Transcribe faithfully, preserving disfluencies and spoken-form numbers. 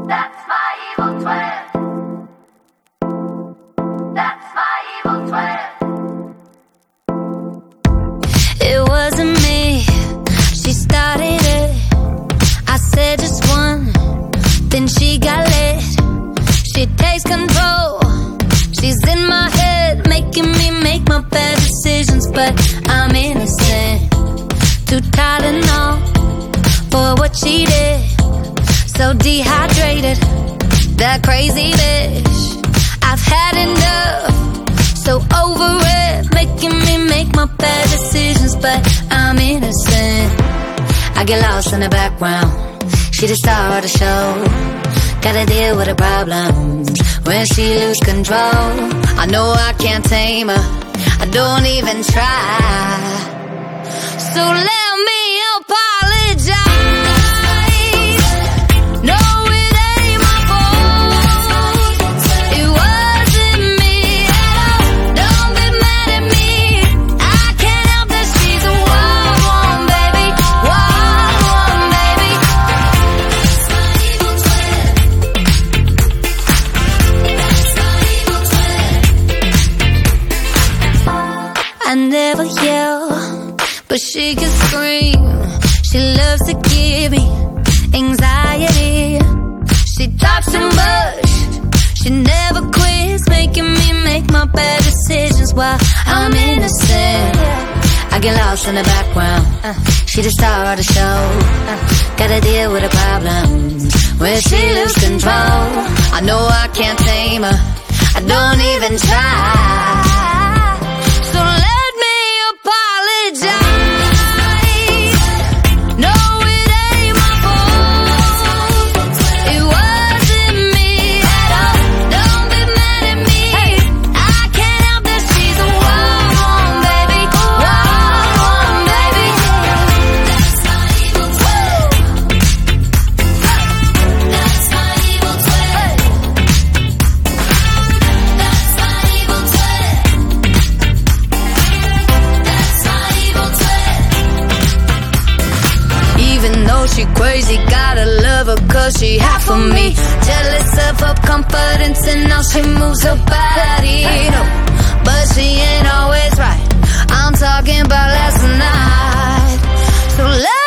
That's my evil twin. That's my evil twin. It wasn't me, she started it. I said just one, then she got lit. She takes control, she's in my head, making me make my bad decisions. But I'm innocent, too tired and all for what she did. So dehydrated, that crazy bitch. I've had enough, so over it, making me make my bad decisions. But I'm innocent, I get lost in the background. She the star of the show, gotta deal with her problems when she lose control. I know I can't tame her, I don't even try. So let me apologize. I never yell, but she can scream. She loves to give me anxiety. She talks too much, she never quits, making me make my bad decisions while I'm innocent. I get lost in the background, she the star of the show. Gotta deal with her problems when she lose control. I know I can't tame her, I don't even try. So let she crazy, gotta love her cause she half of me. Jealous of her confidence and how she moves her body. No, but she ain't always right, I'm talking about last night. So let